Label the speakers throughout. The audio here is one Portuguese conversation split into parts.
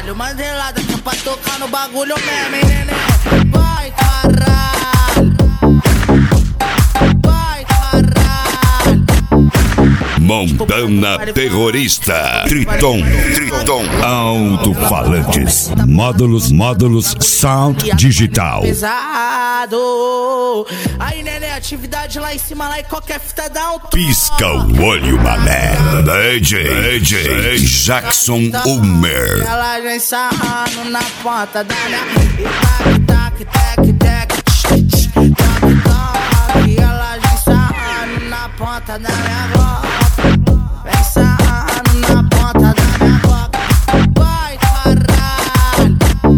Speaker 1: caralho. Mandelada que é pra tocar no bagulho mesmo, hein, neném? Vai, caralho. Vai, caralho.
Speaker 2: Montana Terrorista. Triton. Alto-falantes. Módulos Sound Digital.
Speaker 1: Pesado. Aí, neném, atividade lá em cima, lá e qualquer fita dá um toque.
Speaker 2: Pisca o olho, mané. DJ Jackson Ulmer.
Speaker 1: Ela já ensarrando na ponta da minha. E tac. Ela já ensarrando na ponta da minha boca. Vem ensarrando na ponta da minha boca. Vai, caralho.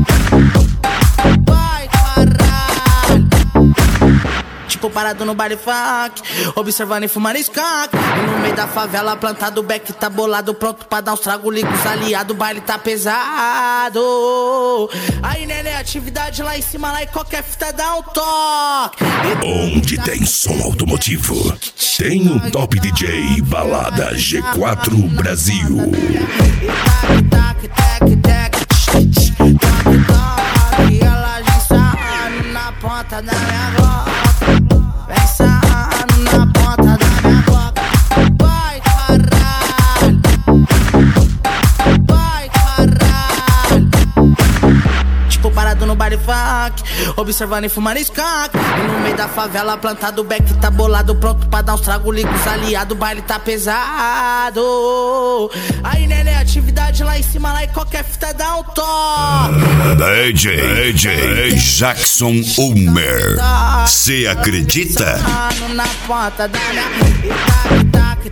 Speaker 1: Vai, caralho. Tipo parado no baile funk, observando e fumando skunk. E no meio da favela plantado, o beck tá bolado, pronto pra dar uns trago, liga os aliados, o baile tá pesado. Aí, neném, atividade lá em cima, lá e qualquer fita dá um toque.
Speaker 2: Onde tem som automotivo, tem o Top DJ Balada G4 Brasil.
Speaker 1: E tac. E ela já ensarrando na ponta da minha boca. Vem sarrando na ponta da minha boca. Vai, caralho. Vai, caralho. Tipo parado no baile funk, observando e fumando skunk. E no meio da favela plantado, o beck tá bolado, pronto pra dar uns trago, liga os aliados, o baile tá pesado. Aí, neném, atividade lá em cima, lá e qualquer fita dá um toque.
Speaker 2: DJ Jackson Ulmer. Cê acredita?
Speaker 1: Na ponta da minha. E tac.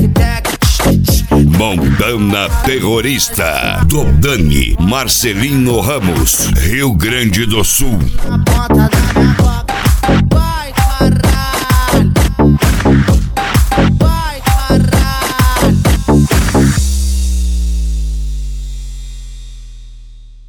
Speaker 2: Montana Terrorista. Dodani Marcelino Ramos, Rio Grande do Sul.
Speaker 1: Na ponta da minha boca.